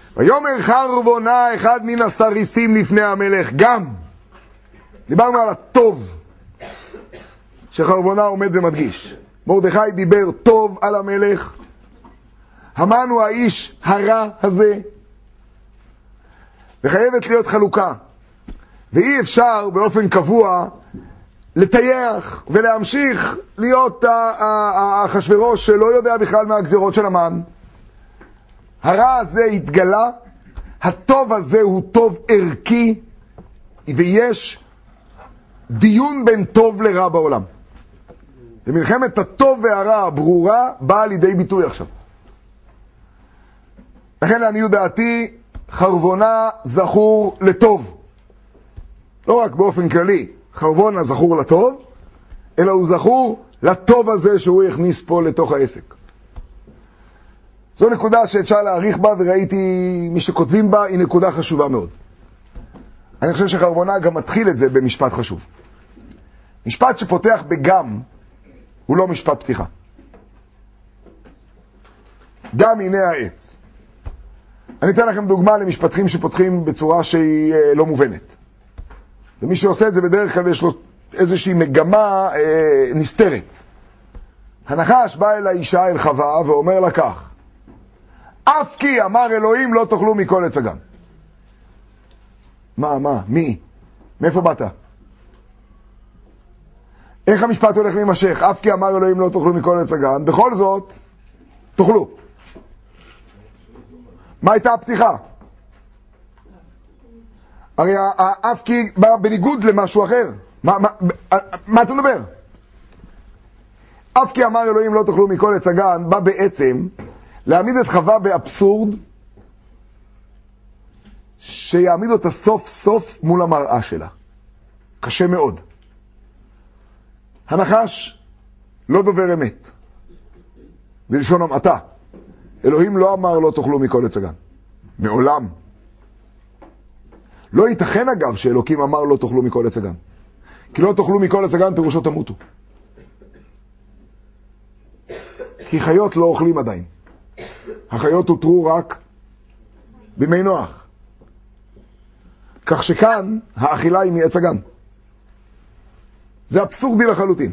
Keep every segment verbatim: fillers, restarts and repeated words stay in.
ויאמר חרבונה אחד מן הסריסים לפני המלך. גם דיברנו על הטוב שחרבונה עומד ומדגיש. מרדכי דיבר טוב על המלך. המן הוא האיש הרע הזה, וחייבת להיות חלוקה, ואי אפשר באופן קבוע לטייח ולהמשיך להיות אחשוורוש שלא יודע בכלל מהגזירות של המן. הרע הזה התגלה, הטוב הזה הוא טוב ערכי, ויש דיון בין טוב לרע בעולם. ומלחמת הטוב והרע הברורה באה לידי ביטוי עכשיו. לכן לעניות דעתי חרבונה זכור לטוב. לא רק באופן כללי חרבונה זכור לטוב, אלא הוא זכור לטוב הזה שהוא הכניס פה לתוך העסק. זו נקודה שאפשר להעריך בה, וראיתי מי שכותבים בה, היא נקודה חשובה מאוד. אני חושב שחרבונה גם מתחיל את זה במשפט חשוב. משפט שפותח בגם הוא לא משפט פתיחה. גם הנה העץ. אני אתן לכם דוגמה למשפטים שפותחים בצורה שהיא לא מובנת. ומי שעושה את זה בדרך כלל יש לו איזושהי מגמה אה, נסתרת. הנחש בא אל האישה, אל חווה, ואומר לה כך: אף כי אמר אלוהים לא תאכלו מכל עץ הגן. מה, מה, מי? מאיפה באת? איך המשפט הולך להימשך? אף כי אמר אלוהים לא תאכלו מכל עץ הגן, בכל זאת תאכלו. מה הייתה הפתיחה? הרי אף כי בא בניגוד למשהו אחר. מה, מה, מה אתה מדבר? אף כי אמר אלוהים לא תאכלו מכל עץ הגן בא בעצם להעמיד את חווה באבסורד שיעמיד אותה סוף סוף מול המראה שלה. קשה מאוד. הנחש לא דובר אמת, בלשון המעטה. אלוהים לא אמר לא תאכלו מכל עץ הגן, מעולם. לא ייתכן אגב שאלוקים אמר לא תאכלו מכל עץ הגן, כי לא תאכלו מכל עץ הגן פירושו תמותו, כי חיות לא אוכלים עדיין. החיות הותרו רק בימי נוח, כך שכאן האכילה היא מעץ הגן. זה אבסורדי לחלוטין.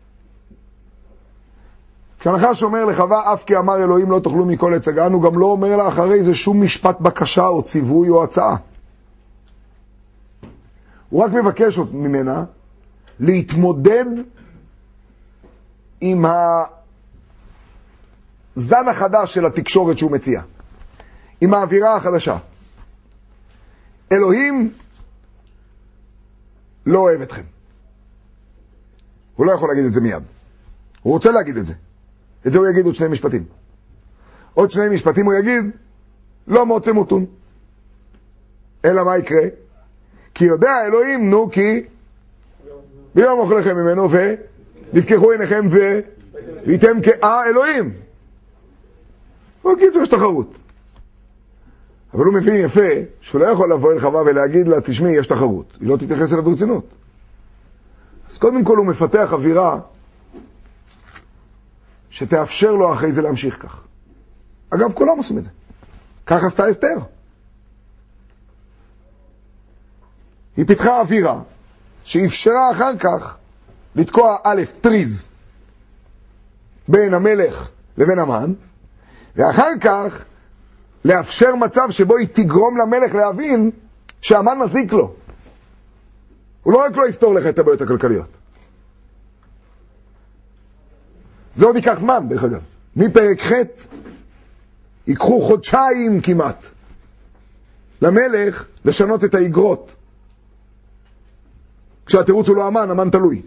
כשהנחש אומר לחווה אף כי אמר אלוהים לא תאכלו מכל עץ הגן, הוא גם לא אומר לה אחרי זה שום משפט בקשה או ציווי או הצעה. הוא רק מבקש ממנה להתמודד עם הזן החדש של התקשורת שהוא מציע, עם האווירה החדשה. אלוהים לא אוהב אתכם. הוא לא יכול להגיד את זה מיד. הוא רוצה להגיד את זה. את זה הוא יגיד עוד שני משפטים. עוד שני משפטים הוא יגיד, לא מות תמותון. אלא מה יקרה? כי יודע אלוהים, נו, כי ביום אוכלכם ממנו ונפקחו עיניכם ויתם כאה אלוהים. בקיצור יש תחרות. אבל הוא מבין יפה שהוא לא יכול לבוא אל חווה ולהגיד לה, תשמעי, יש תחרות. היא לא תתייחס אליו ברצינות. אז קודם כל הוא מפתח אווירה שתאפשר לו אחרי זה להמשיך כך. אגב, כולם עושים את זה. כך עשתה אסתר. היא פיתחה אווירה שאפשרה אחר כך לתקוע א' טריז בין המלך לבין המן, ואחר כך לאפשר מצב שבו היא תגרום למלך להבין שהמן מזיק לו. הוא לא רק לא יפתור לך את הבעיות הכלכליות. זה עוד ייקח זמן, דרך אגב. מפרק ח' ייקחו חודשיים כמעט למלך לשנות את האגרות. כשהתירוץ הוא לא המן, המן תלוי.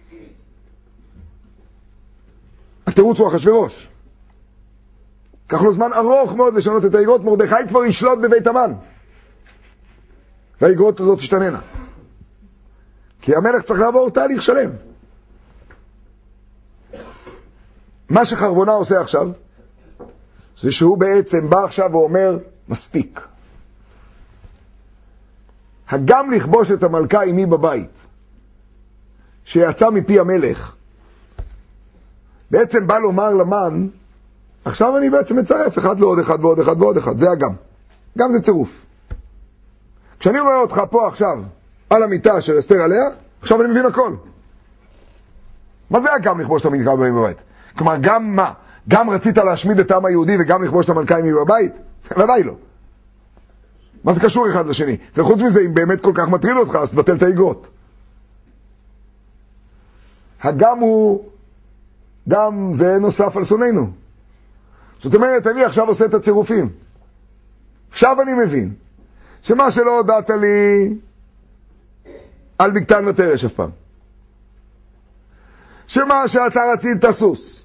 התירוץ הוא אחשוורוש. קח לו זמן ארוך מאוד לשנות את האגרות. מרדכי כבר ישלוט בבית המן, והאגרות הזאת תשתננה, כי המלך צריך לעבור תהליך שלם. מה שחרבונה עושה עכשיו זה שהוא בעצם בא עכשיו ואומר מספיק. הגם לכבוש את המלכה עמי בבית שיצא מפי המלך, בעצם בא לומר למן, עכשיו אני בעצם מצרף אחד לעוד אחד ועוד אחד ועוד אחד. זה הגם. גם זה צירוף. כשאני רואה אותך פה עכשיו, על המיטה של אסתר עליה, עכשיו אני מבין הכל. מה זה הגם לכבוש את המלכה אמי בבית? כלומר, גם מה? גם רצית להשמיד את העם היהודי וגם לכבוש את המלכה אמי בבית? ודאי לא. מה זה קשור אחד לשני? וחוץ מזה, אם באמת כל כך מטריד אותך, אז תבטל את האגרות. הגם הוא, גם זה נוסף על שונאינו. זאת אומרת, אני עכשיו עושה את הצירופים. עכשיו אני מבין, שמה שלא הודעת לי על בקתן ותרש אף פעם. שמה שאתה רצית סוס.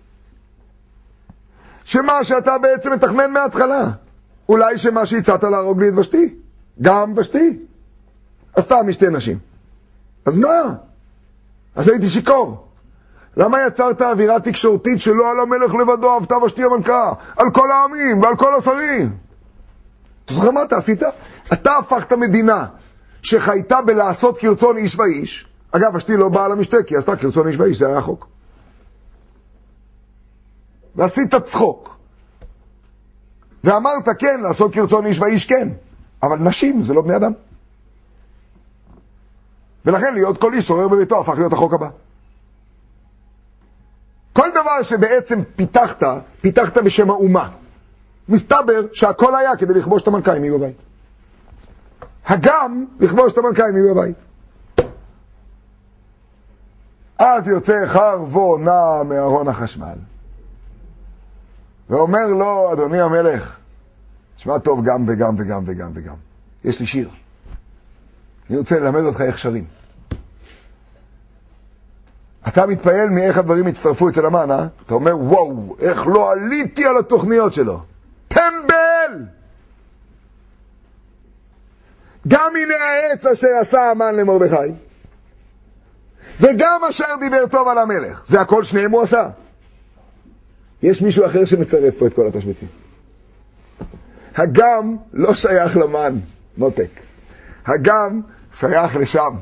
שמה שאתה בעצם מתכנן מההתחלה. אולי שמה שהצעת להרוג לי את ושתי. גם ושתי. אז סתם משתי נשים. אז מה? אז הייתי שיקור. למה יצרת אווירה תקשורתית שלא על המלך לבדו אהבת ושתי המלכה? על כל העמים ועל כל השרים. אתה זוכר מה אתה עשית? אתה הפכת מדינה שחייתה בלעשות כרצון איש ואיש. אגב, ושתי לא באה למשתה, כי עשתה כרצון איש ואיש, זה היה החוק. ועשית צחוק. ואמרת כן, לעשות כרצון איש ואיש כן. אבל נשים זה לא בני אדם. ולכן להיות כל איש שורר בביתו הפך להיות החוק הבא. כל דבר שבעצם פיתחת, פיתחת בשם האומה. מסתבר שהכל היה כדי לכבוש את המלכה אמי בבית. הגם לכבוש את המלכה אמי בבית. אז יוצא חרבונה מארון החשמל. ואומר לו, אדוני המלך, תשמע טוב גם וגם וגם וגם וגם. יש לי שיר. אני רוצה ללמד אותך איך שרים. אתה מתפעל מאיך הדברים הצטרפו אצל המן, אה? אתה אומר, וואו, איך לא עליתי על התוכניות שלו. טמבל! גם הנה העץ אשר עשה המן למרדכי, וגם אשר דיבר טוב על המלך. זה הכל שניהם הוא עשה. יש מישהו אחר שמצרף פה את כל התשבצים. הגם לא שייך למן, מותק. הגם שייך לשם.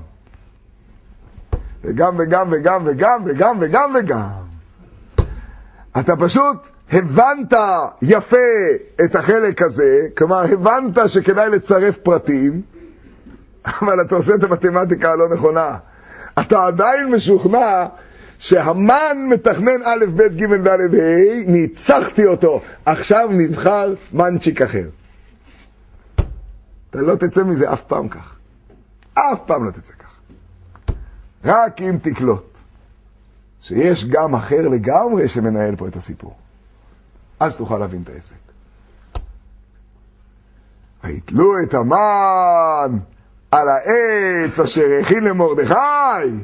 וגם וגם וגם וגם וגם וגם וגם. אתה פשוט הבנת יפה את החלק הזה, כלומר הבנת שכדאי לצרף פרטים, אבל אתה עושה את המתמטיקה הלא נכונה. אתה עדיין משוכנע שהמן מתכנן א' ב' ג' ד' ה', ניצחתי אותו, עכשיו נבחר מנצ'יק אחר. אתה לא תצא מזה אף פעם כך. אף פעם לא תצא כך. רק אם תקלוט שיש גם אחר לגמרי שמנהל פה את הסיפור. אז תוכל להבין את העסק. ויתלו את המן על העץ אשר הכין למרדכי.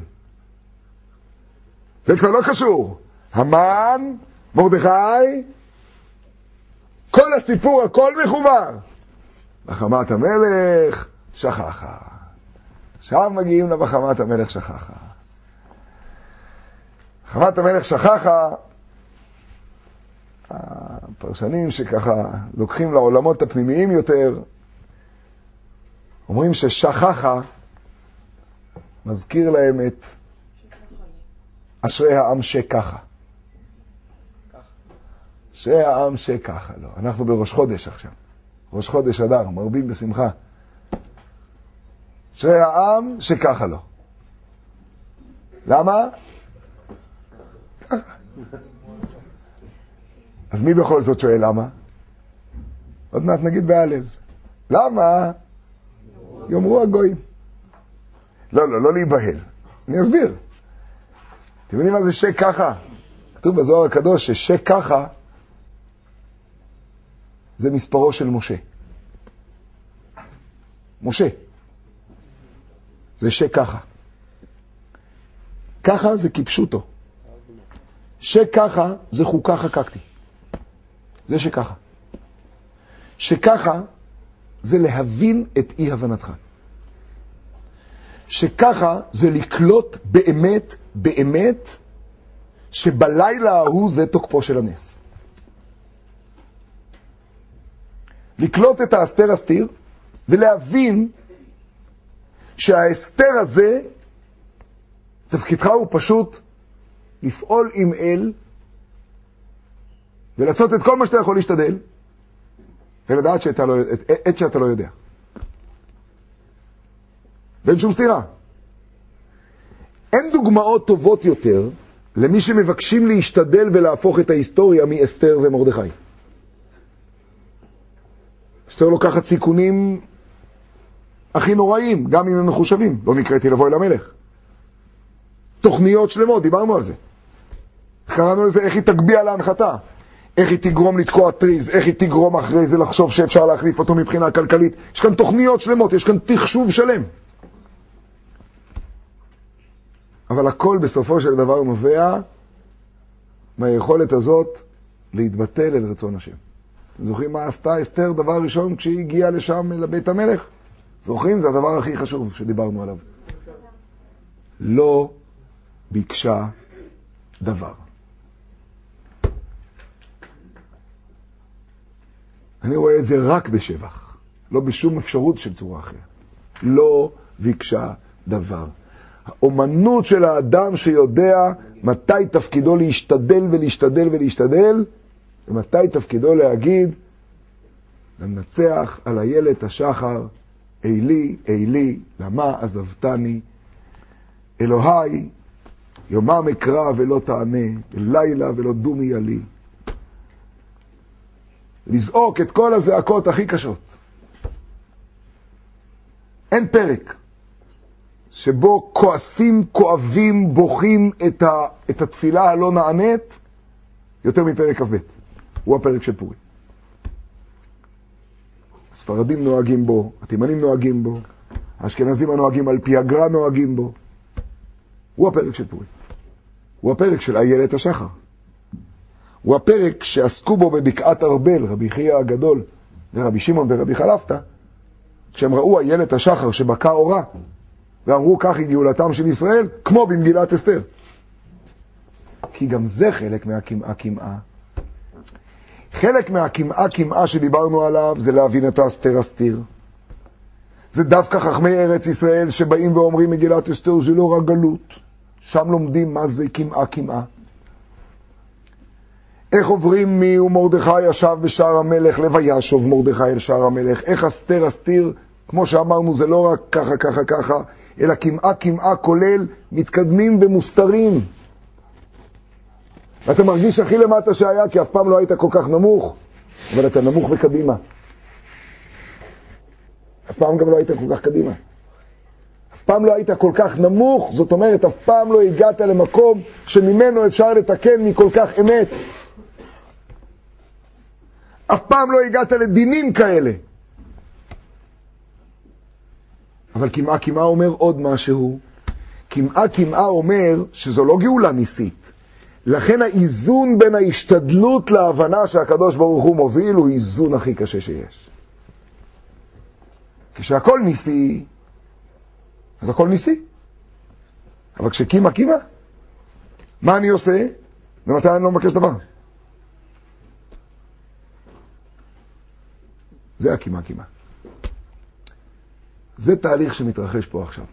זה כבר לא קשור. המן, מרדכי, כל הסיפור, הכל מחובר. בחמת המלך שכחה. עכשיו מגיעים לבחמת המלך שכחה. בחמת המלך שכחה, הפרשנים שככה לוקחים לעולמות הפנימיים יותר, אומרים ששכחה מזכיר להם את אשרי העם שככה. אשרי העם שככה. לא, אנחנו בראש חודש עכשיו. ראש חודש אדר, מרבים בשמחה. אשרי העם שככה לא. למה? ככה. אז מי בכל זאת שואל למה? עוד מעט נגיד בהלל. למה? יאמרו הגויים. לא, לא, לא להיבהל. אני אסביר. אתם יודעים מה זה שק ככה? כתוב בזוהר הקדוש ששק ככה זה מספרו של משה. משה. זה שק ככה. ככה זה כיפשוטו. שק ככה זה חוקה חקקתי. זה שככה. שככה זה להבין את אי הבנתך. שככה זה לקלוט באמת, באמת, שבלילה ההוא זה תוקפו של הנס. לקלוט את האסתר אסתיר, ולהבין שהאסתר הזה, תפקידך הוא פשוט לפעול עם אל, ולעשות את כל מה שאתה יכול להשתדל, ולדעת שאתה לא, את, את שאתה לא יודע. ואין שום סתירה. אין דוגמאות טובות יותר למי שמבקשים להשתדל ולהפוך את ההיסטוריה מאסתר ומרדכי. אסתר לוקחת סיכונים הכי נוראים, גם אם הם מחושבים. לא נקראתי לבוא אל המלך. תוכניות שלמות, דיברנו על זה. קראנו לזה איך היא תגביע להנחתה. איך היא תגרום לתקוע טריז, איך היא תגרום אחרי זה לחשוב שאפשר להחליף אותו מבחינה כלכלית. יש כאן תוכניות שלמות, יש כאן תחשוב שלם. אבל הכל בסופו של דבר נובע מהיכולת הזאת להתבטל אל רצון השם. אתם זוכרים מה עשתה אסתר דבר ראשון כשהיא הגיעה לשם לבית המלך? זוכרים? זה הדבר הכי חשוב שדיברנו עליו. לא ביקשה דבר. אני רואה את זה רק בשבח, לא בשום אפשרות של צורה אחרת. לא ביקשה דבר. האומנות של האדם שיודע מתי תפקידו להשתדל ולהשתדל ולהשתדל, ומתי תפקידו להגיד, לנצח על הילד השחר, אילי, אילי, למה עזבתני, אלוהי, יומם אקרא ולא תענה, לילה ולא דומי עלי. לזעוק את כל הזעקות הכי קשות. אין פרק שבו כועסים, כואבים, בוכים את, ה, את התפילה הלא נענית יותר מפרק כ"ב. הוא הפרק של פורים. הספרדים נוהגים בו, התימנים נוהגים בו, האשכנזים הנוהגים על פי הגר"א נוהגים בו. הוא הפרק של פורים. הוא הפרק של איילת השחר. הוא הפרק שעסקו בו בבקעת ארבל, רבי חייא הגדול ורבי שמעון ורבי חלפתא, כשהם ראו איילת השחר שבקע אורה, ואמרו כך היא גאולתם של ישראל, כמו במגילת אסתר. כי גם זה חלק מהקמעה. חלק מהקמעה קמעה שדיברנו עליו זה להבין את האסתר אסתיר. זה דווקא חכמי ארץ ישראל שבאים ואומרים מגילת אסתר זה לא רק גלות. שם לומדים מה זה קמעה קמעה. איך עוברים מי ומרדכי ישב בשער המלך לוישוב מרדכי אל שער המלך. איך אסתר אסתיר, כמו שאמרנו, זה לא רק ככה ככה ככה, אלא כמעה כמעה כולל מתקדמים ומוסתרים. ואתה מרגיש הכי למטה שהיה, כי אף פעם לא היית כל כך נמוך, אבל אתה נמוך וקדימה. אף פעם גם לא היית כל כך קדימה. אף פעם לא היית כל כך נמוך, זאת אומרת, אף פעם לא הגעת למקום שממנו אפשר לתקן מכל כך אמת. אף פעם לא הגעת לדינים כאלה. אבל כמעה כמעה אומר עוד משהו. כמעה כמעה אומר שזו לא גאולה ניסית. לכן האיזון בין ההשתדלות להבנה שהקדוש ברוך הוא מוביל הוא איזון הכי קשה שיש. כשהכל ניסי, אז הכל ניסי. אבל כשכמעה כמעה, מה אני עושה? ומתי אני לא מבקש דבר? זה הכמעה כמעה. זה תהליך שמתרחש פה עכשיו.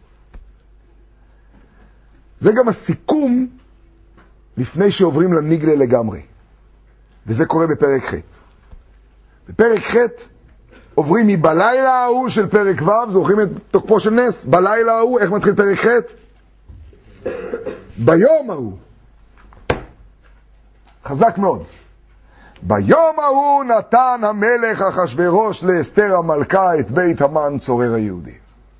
זה גם הסיכום לפני שעוברים לניגלה לגמרי. וזה קורה בפרק ח'. בפרק ח' עוברים מבלילה ההוא של פרק ו', זוכרים את תוקפו של נס? בלילה ההוא, איך מתחיל פרק ח'? ביום ההוא. חזק מאוד. ביום ההוא נתן המלך אחשוורוש לאסתר המלכה את בית המן צורר היהודים.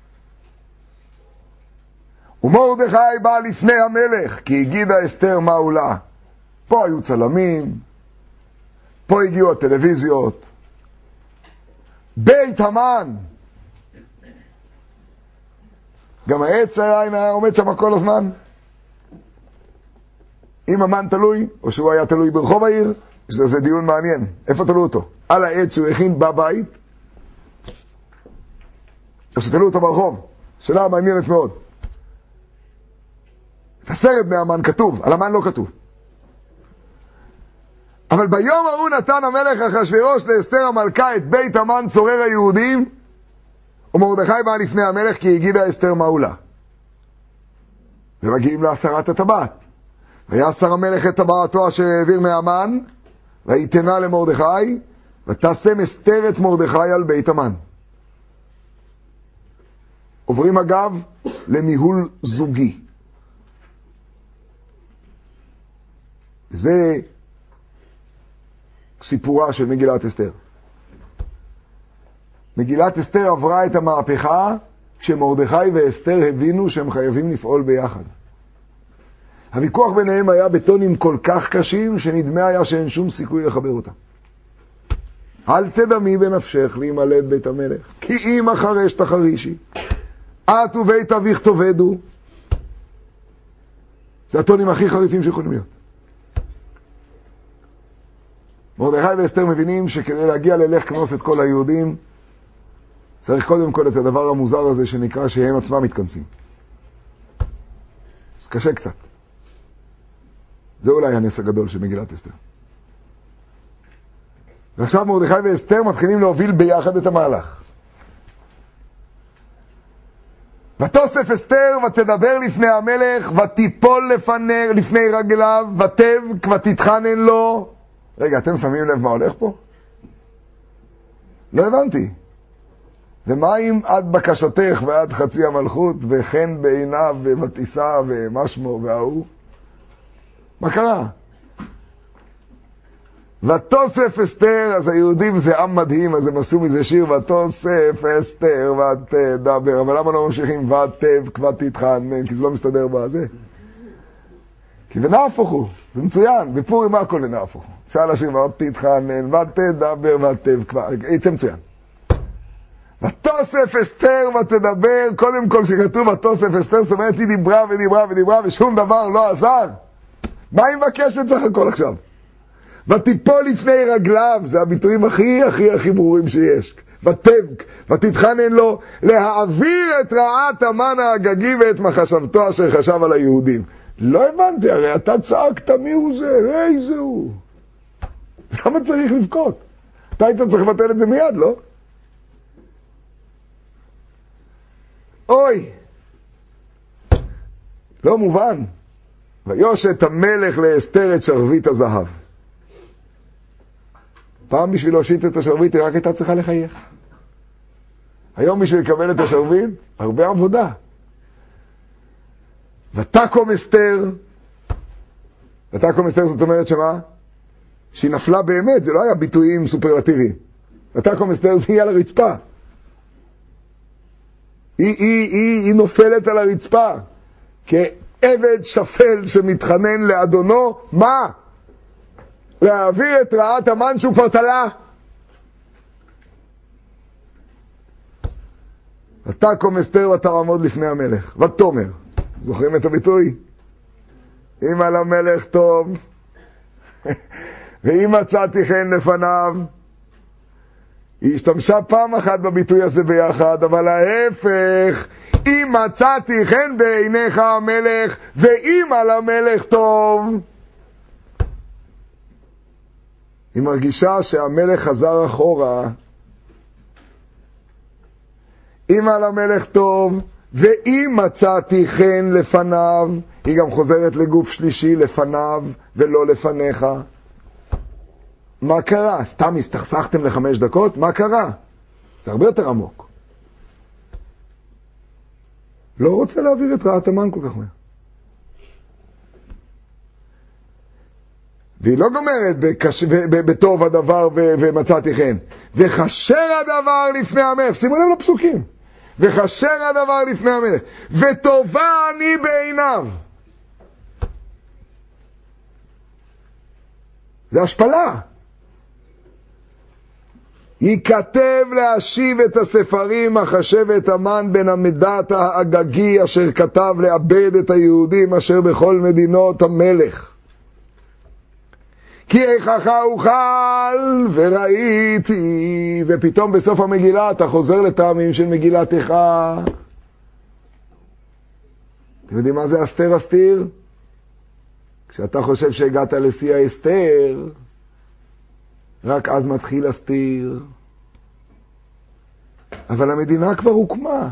ומרדכי בא לפני המלך, כי הגידה אסתר מה עולה. פה היו צלמים, פה הגיעו הטלוויזיות. בית המן. גם העץ היה עומד שם כל הזמן. אם המן תלוי, או שהוא היה תלוי ברחוב העיר, זה, זה דיון מעניין. איפה תלו אותו? על העץ שהוא הכין בבית, או שתלו אותו ברחוב. שאלה מעניינת מאוד. את הסרט מהמן כתוב, על המן לא כתוב. אבל ביום ההוא נתן המלך אחשוורוש לאסתר המלכה את בית המן צורר היהודים, ומרדכי בא לפני המלך כי הגידה אסתר מה עולה. ומגיעים להסרת הטבעת. ויסר המלך את טבעתו אשר העביר מהמן, ויתנה למרדכי, ותשם אסתר את מרדכי על בית המן. עוברים אגב לניהול זוגי. זה סיפורה של מגילת אסתר. מגילת אסתר עברה את המהפכה כשמרדכי ואסתר הבינו שהם חייבים לפעול ביחד. הוויכוח ביניהם היה בטונים כל כך קשים שנדמה היה שאין שום סיכוי לחבר אותם. אל תדמי בנפשך להימלט בית המלך, כי אם אחרש תחרישי, את ובית אביך תאבדו. זה הטונים הכי חריפים שיכולים להיות. מרדכי ואסתר מבינים שכדי להגיע ללך כנוס את כל היהודים, צריך קודם כל את הדבר המוזר הזה שנקרא שהם עצמם מתכנסים. זה קשה קצת. זה אולי הנס הגדול של מגילת אסתר. ועכשיו מרדכי ואסתר מתחילים להוביל ביחד את המהלך. ותוסף אסתר ותדבר לפני המלך ותיפול לפני, לפני רגליו ותבק ותתחנן לו. רגע, אתם שמים לב מה הולך פה? לא הבנתי. ומה אם עד בקשתך ועד חצי המלכות וכן בעיניו ובטיסה ומשמו והוא? מה קרה? ותוסף אסתר, אז היהודים זה עם מדהים, אז הם עשו מזה שיר, ותוסף אסתר ותדבר, אבל למה לא ממשיכים ותבק ותתחנן? כי זה לא מסתדר בזה. כי ונהפוך הוא, זה מצוין, בפורים מה הכל לנהפוך הוא. שאל השיר, ותתחנן ותדבר ותבק, יצא מצוין. ותוסף אסתר ותדבר, קודם כל שכתוב ותוסף אסתר, זאת אומרת היא דיברה ודיברה ודיברה ושום דבר לא עזר. מה היא מבקשת סך הכל עכשיו? ותיפול לפני רגליו, זה הביטויים הכי הכי הכי ברורים שיש. ותבק, ותתחנן לו להעביר את רעת המן האגגי ואת מחשבתו אשר חשב על היהודים. לא הבנתי, הרי אתה צעקת מי הוא זה, איזה הוא. למה צריך לבכות? אתה היית צריך לבטל את זה מיד, לא? אוי, לא מובן. ויושת המלך לאסתר את שרביט הזהב. פעם בשביל להושיט את השרביט היא רק הייתה צריכה לחייך. היום בשביל לקבל את השרביט, הרבה עבודה. ותקום אסתר, ותקום אסתר זאת אומרת שמה? שהיא נפלה באמת, זה לא היה ביטויים סופרלטיביים. ותקום אסתר זה היא על הרצפה. היא, היא, היא, היא נופלת על הרצפה. כעבד שפל שמתחנן לאדונו, מה? להעביר את רעת המן שהוא כבר תלה. ותקום אסתר ותעמוד לפני המלך, ותאמר. זוכרים את הביטוי? אם על המלך טוב, ואם מצאתי חן לפניו. היא השתמשה פעם אחת בביטוי הזה ביחד, אבל ההפך, אם מצאתי חן בעיניך המלך, ואם על המלך טוב. היא מרגישה שהמלך חזר אחורה. אם על המלך טוב, ואם מצאתי חן לפניו, היא גם חוזרת לגוף שלישי, לפניו ולא לפניך. מה קרה? סתם הסתכסכתם לחמש דקות? מה קרה? זה הרבה יותר עמוק. לא רוצה להעביר את רעת המן כל כך מהר. והיא לא גומרת בקש... בטוב הדבר ו... ומצאתי חן. וחשר הדבר לפני המלך. שימו לב לפסוקים. וחשר הדבר לפני המלך. וטובה אני בעיניו. זה השפלה. ייכתב להשיב את הספרים החשב את המן בן המדת האגגי אשר כתב לאבד את היהודים אשר בכל מדינות המלך. כי איכך אוכל וראיתי, ופתאום בסוף המגילה אתה חוזר לטעמים של מגילתך. אתם יודעים מה זה אסתר אסתיר? כשאתה חושב שהגעת לשיא האסתר, רק אז מתחיל אסתיר. אבל המדינה כבר הוקמה.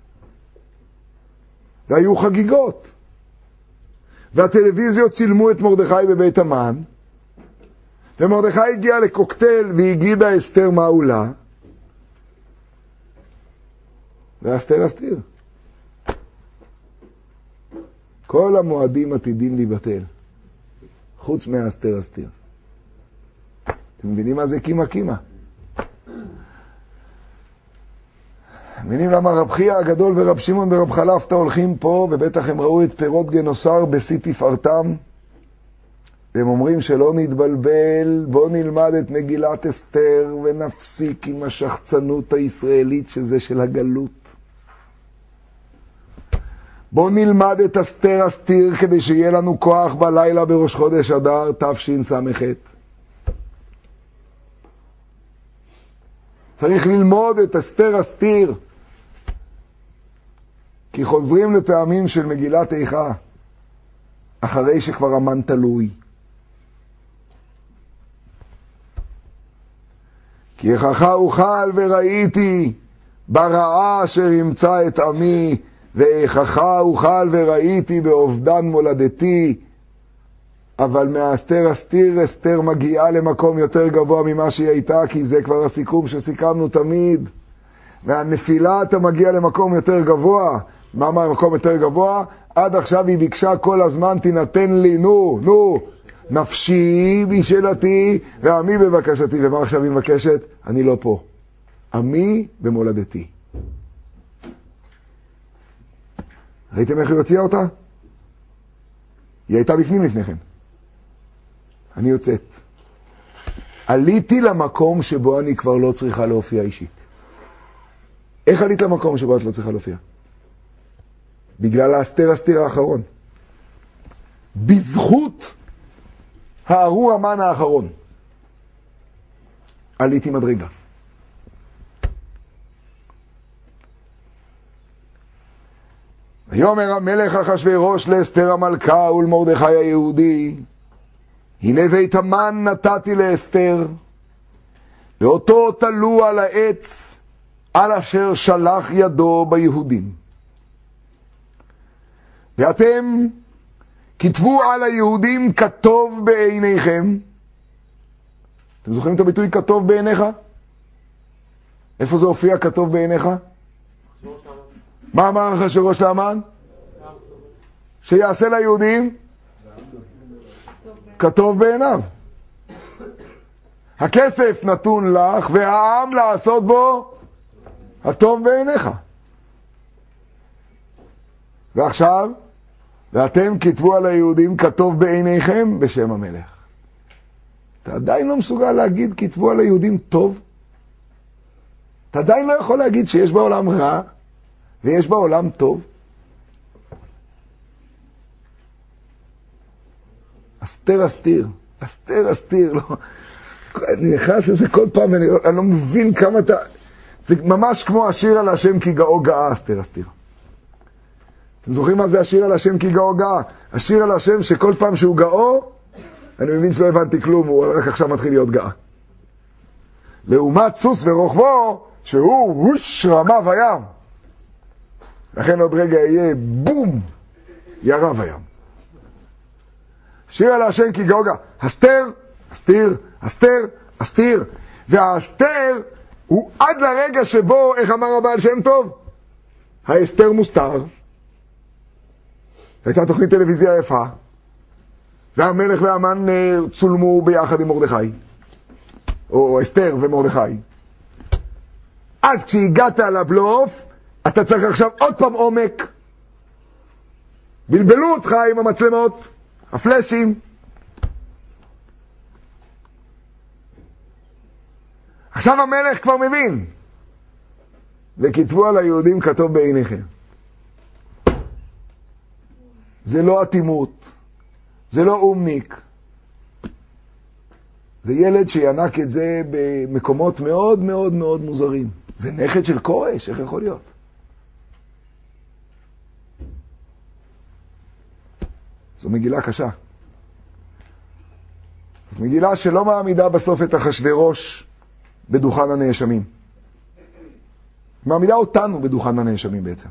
והיו חגיגות. והטלוויזיות צילמו את מרדכי בבית המן. ומרדכי הגיע לקוקטייל והגידה אסתר מה הוא לה. ואסתר אסתיר. כל המועדים עתידים להיבטל. חוץ מהאסתר אסתיר. אתם מבינים מה זה קימה קימה? מבינים למה רב חייא הגדול ורב שמעון ורב חלפתא הולכים פה, ובטח הם ראו את פירות גנוסר בשיא תפארתם, והם אומרים שלא נתבלבל, בוא נלמד את מגילת אסתר ונפסיק עם השחצנות הישראלית שזה של הגלות. בוא נלמד את אסתר אסתיר כדי שיהיה לנו כוח בלילה בראש חודש אדר תשס"ח. צריך ללמוד את אסתר אסתיר, כי חוזרים לפעמים של מגילת איכה אחרי שכבר המן תלוי. כי איככה אוכל וראיתי ברעה אשר ימצא את עמי, ואיככה אוכל וראיתי באובדן מולדתי. אבל מהאסתר אסתיר אסתר מגיעה למקום יותר גבוה ממה שהיא הייתה, כי זה כבר הסיכום שסיכמנו תמיד. מהנפילה אתה מגיע למקום יותר גבוה. מה מה המקום יותר גבוה? עד עכשיו היא ביקשה כל הזמן תינתן לי, נו, נו, נפשי בשאלתי ועמי בבקשתי. ומה עכשיו היא מבקשת? אני לא פה. עמי במולדתי. ראיתם איך היא הוציאה אותה? היא הייתה בפנים לפניכם. אני יוצאת. עליתי למקום שבו אני כבר לא צריכה להופיע אישית. איך עלית למקום שבו את לא צריכה להופיע? בגלל האסתר אסתיר האחרון. בזכות הארור המן האחרון. עליתי מדרגה. ויאמר המלך אחשוורוש לאסתר המלכה ולמרדכי היהודי, הנה בית המן נתתי לאסתר, ואותו תלו על העץ, על אשר שלח ידו ביהודים. ואתם כתבו על היהודים כתוב בעיניכם. אתם זוכרים את הביטוי כתוב בעיניך? איפה זה הופיע כתוב בעיניך? מה אמר אחשוורוש להמן? שיעשה ליהודים כתוב בעיניו. הכסף נתון לך והעם לעשות בו הטוב בעיניך. ועכשיו, ואתם כתבו על היהודים כתוב בעיניכם בשם המלך. אתה עדיין לא מסוגל להגיד כתבו על היהודים טוב? אתה עדיין לא יכול להגיד שיש בעולם רע ויש בעולם טוב? אסתר אסתיר, אסתר אסתיר, לא, אני נכנס לזה כל פעם ואני אני לא מבין כמה אתה, זה ממש כמו השיר על השם כי גאו גאה, אסתר אסתיר. אתם זוכרים מה זה השיר על השם כי גאו גאה? השיר על השם שכל פעם שהוא גאו, אני מבין שלא הבנתי כלום, הוא רק עכשיו מתחיל להיות גאה. לעומת סוס ורוכבו, שהוא הוש רמה וים. לכן עוד רגע יהיה בום, ירה וים. שיר על השם כי גאו גאה. אסתר, אסתיר, אסתר, אסתיר. והאסתר הוא עד לרגע שבו, איך אמר הבעל שם טוב? האסתר מוסתר. הייתה תוכנית טלוויזיה יפה. והמלך והמן צולמו ביחד עם מרדכי. או אסתר ומרדכי. אז כשהגעת לבלוף, אתה צריך עכשיו עוד פעם עומק. בלבלו אותך עם המצלמות, הפלשים. עכשיו המלך כבר מבין. וכתבו על היהודים כתוב בעיניכם. זה לא אטימות. זה לא אומניק. זה ילד שינק את זה במקומות מאוד מאוד מאוד מוזרים. זה נכד של כורש, איך יכול להיות? זו מגילה קשה. זו מגילה שלא מעמידה בסוף את אחשוורוש בדוכן הנאשמים. מעמידה אותנו בדוכן הנאשמים בעצם.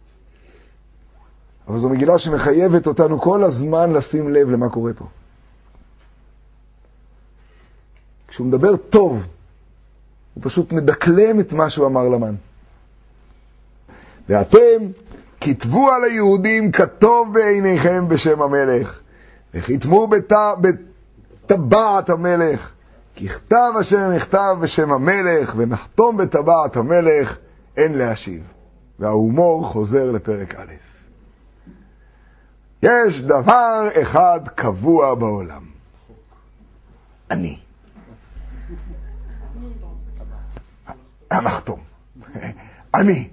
אבל זו מגילה שמחייבת אותנו כל הזמן לשים לב למה קורה פה. כשהוא מדבר טוב, הוא פשוט מדקלם את מה שהוא אמר למן. ואתם כתבו על היהודים כתוב בעיניכם בשם המלך, וכתמו בטבעת המלך, ככתב אשר נכתב בשם המלך, ונחתום בטבעת המלך, אין להשיב. וההומור חוזר לפרק א'. יש דבר אחד קבוע בעולם. אני. הנחתום. אני.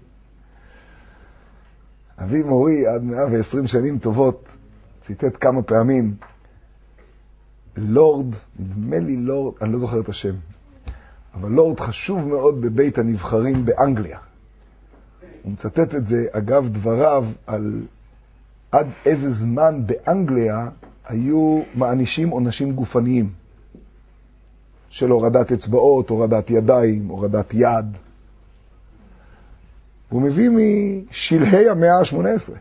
אבי מורי עד מאה ועשרים שנים טובות ציטט כמה פעמים לורד, נדמה לי לורד, אני לא זוכר את השם, אבל לורד חשוב מאוד בבית הנבחרים באנגליה. הוא מצטט את זה אגב דבריו על עד איזה זמן באנגליה היו מענישים עונשים גופניים של הורדת אצבעות, הורדת ידיים, הורדת יד. הוא מביא משלהי המאה ה-שמונה עשרה.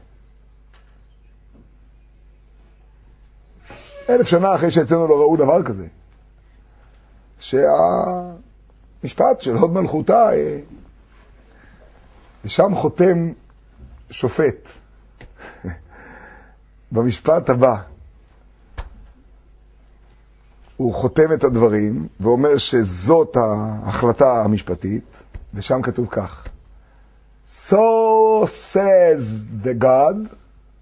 אלף שנה אחרי שאצלנו לא ראו דבר כזה. שהמשפט של הוד מלכותה, ושם חותם שופט. במשפט הבא, הוא חותם את הדברים ואומר שזאת ההחלטה המשפטית, ושם כתוב כך. So says the God,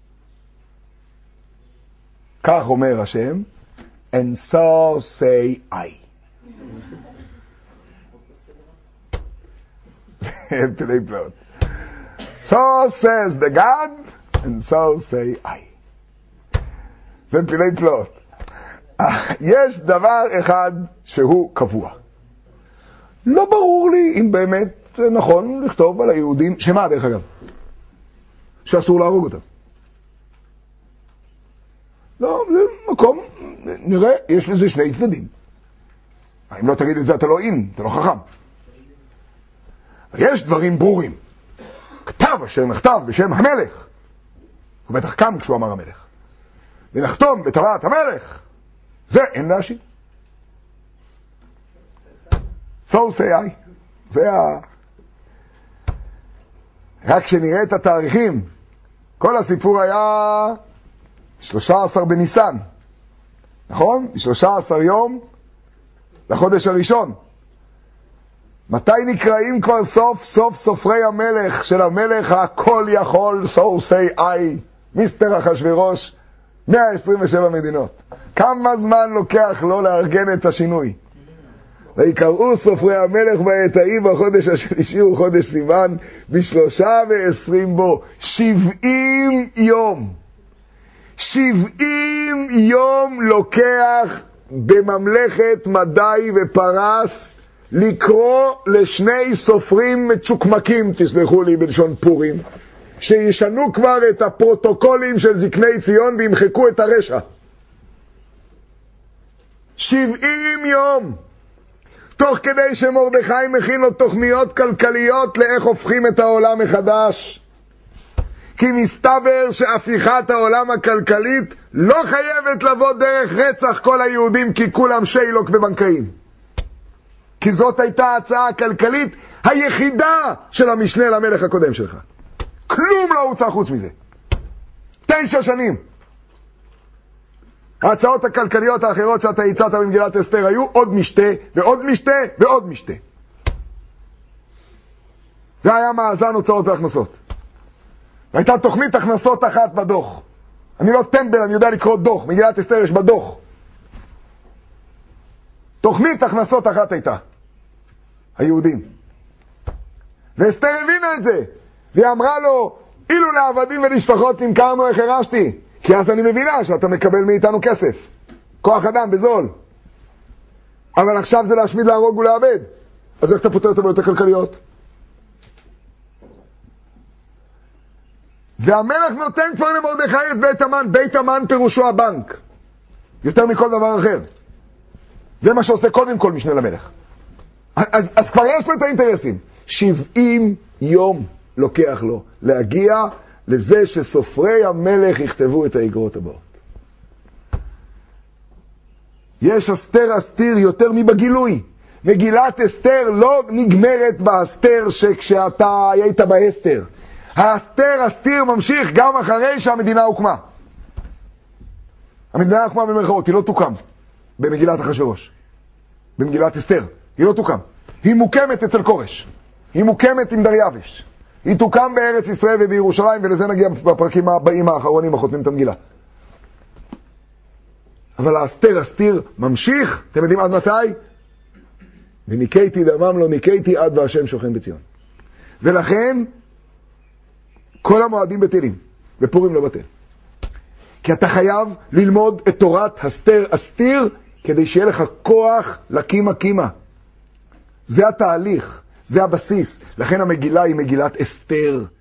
כך אומר השם, and so say I. פלאי פלאות. So says the God, and so say I. זה פלאי פלאות. יש דבר אחד שהוא קבוע. לא ברור לי אם באמת זה נכון לכתוב על היהודים, שמה דרך אגב? שאסור להרוג אותם. לא, זה מקום, נראה, יש לזה שני צדדים. אם לא תגיד את זה אתה לא אין, אתה לא חכם. אבל יש דברים ברורים. כתב אשר נכתב בשם המלך. הוא בטח קם כשהוא אמר המלך. ונחתום בטבעת המלך. זה אין להשיב. So say I. זה ה... רק כשנראה את התאריכים, כל הסיפור היה שלושה עשר בניסן, נכון? שלושה עשר יום לחודש הראשון. מתי נקראים כבר סוף סוף סופרי המלך של המלך הכל יכול, so say I, מיסטר אחשוורוש, מאה עשרים ושבע מדינות. כמה זמן לוקח לו לארגן את השינוי? ויקראו סופרי המלך בעת ההיא בחודש השלישי וחודש סיוון בשלושה ועשרים בו. שבעים יום. שבעים יום לוקח בממלכת מדי ופרס לקרוא לשני סופרים מצ'וקמקים, תסלחו לי בלשון פורים, שישנו כבר את הפרוטוקולים של זקני ציון וימחקו את הרשע. שבעים יום. תוך כדי שמרדכי מכין לו תוכניות כלכליות לאיך הופכים את העולם מחדש. כי מסתבר שהפיכת העולם הכלכלית לא חייבת לבוא דרך רצח כל היהודים, כי כולם שיילוק ובנקאים. כי זאת הייתה ההצעה הכלכלית היחידה של המשנה למלך הקודם שלך. כלום לא הוצא חוץ מזה. תשע שנים. ההצעות הכלכליות האחרות שאתה הצעת במגילת אסתר היו עוד משתה ועוד משתה ועוד משתה. זה היה מאזן הוצאות והכנסות. והייתה תוכנית הכנסות אחת בדוח. אני לא טמבל, אני יודע לקרוא דוח. מגילת אסתר יש בדוח. תוכנית הכנסות אחת הייתה. היהודים. ואסתר הבינה את זה. והיא אמרה לו, אילו לעבדים ולשפחות נמכרנו איך הרשתי. כי אז אני מבינה שאתה מקבל מאיתנו כסף. כוח אדם בזול. אבל עכשיו זה להשמיד, להרוג ולעבד. אז איך אתה פותר את הבעיות הכלכליות? והמלך נותן כבר למרדכי את בית המן. בית המן פירושו הבנק. יותר מכל דבר אחר. זה מה שעושה קודם כל משנה למלך. אז, אז כבר יש לו את האינטרסים. שבעים יום לוקח לו להגיע לזה שסופרי המלך יכתבו את האגרות הבאות. יש אסתר אסתיר יותר מבגילוי. מגילת אסתר לא נגמרת באסתר שכשאתה היית באסתר. האסתר אסתיר ממשיך גם אחרי שהמדינה הוקמה. המדינה הוקמה במרכאות, היא לא תוקם במגילת אחשוורוש. במגילת אסתר, היא לא תוקם. היא מוקמת אצל כורש. היא מוקמת עם דריווש. היא תוקם בארץ ישראל ובירושלים, ולזה נגיע בפרקים הבאים האחרונים החותמים את המגילה. אבל האסתר אסתיר ממשיך, אתם יודעים עד מתי? וניקייתי דמם לא ניקייתי עד והשם שוכן בציון. ולכן כל המועדים בטלים, ופורים לא בטל. כי אתה חייב ללמוד את תורת הסתר אסתיר, כדי שיהיה לך כוח לקימה קימה. זה התהליך, זה הבסיס. לכן המגילה היא מגילת אסתר.